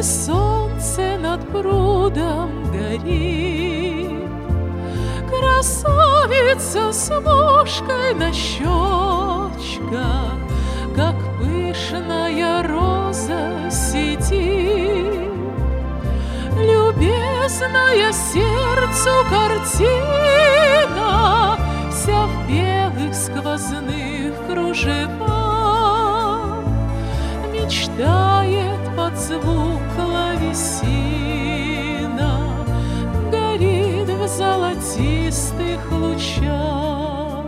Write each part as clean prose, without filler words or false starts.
солнце над прудом горит. Красавица с мушкой на щечках, как пышная роза сидит. Любезная сердцу картина, вся в белых сквозных кружевах, мечтает под звук клавесина, горит в золотистых лучах.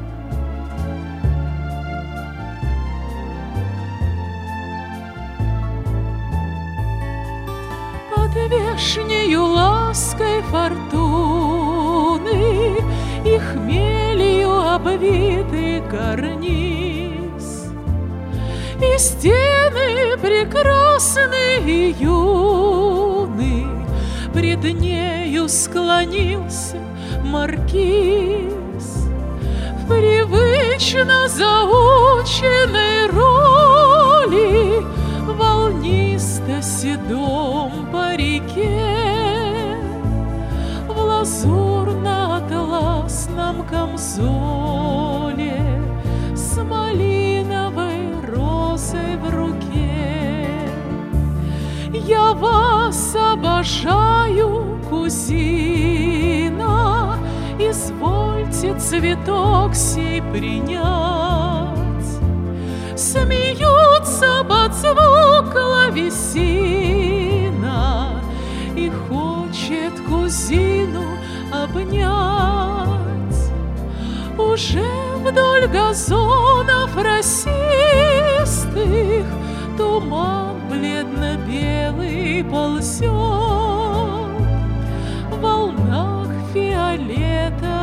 Под вешнею лаской фортуны и хмелью обвитый карниз, и стены прекрасны и юны, пред нею склонился маркиз. В привычно заученной роли, волнисто-седом парике, в лазурно-атласном камзоле, с малиновой розой в руке. Я вас обожаю, кузина, извольте цветок сей принять. Смеются под звук клавесина, и хочет кузину обнять. Уже вдоль газонов росистых туман бледно-белый ползет, в волнах фиолета